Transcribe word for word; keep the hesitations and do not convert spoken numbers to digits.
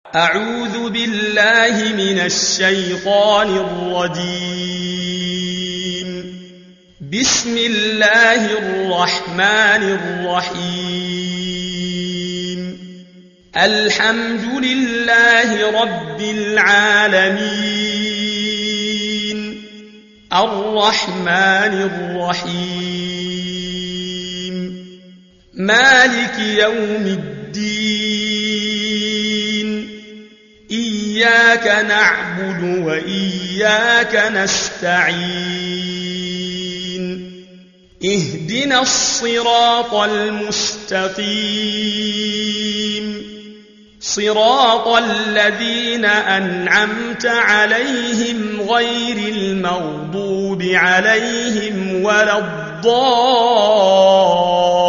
أعوذ بالله من الشيطان الرجيم. بسم الله الرحمن الرحيم. الحمد لله رب العالمين، الرحمن الرحيم، مالك يوم الدين، إياك نعبد وإياك نستعين، اهدنا الصراط المستقيم، صراط الذين أنعمت عليهم غير المغضوب عليهم ولا الضالين.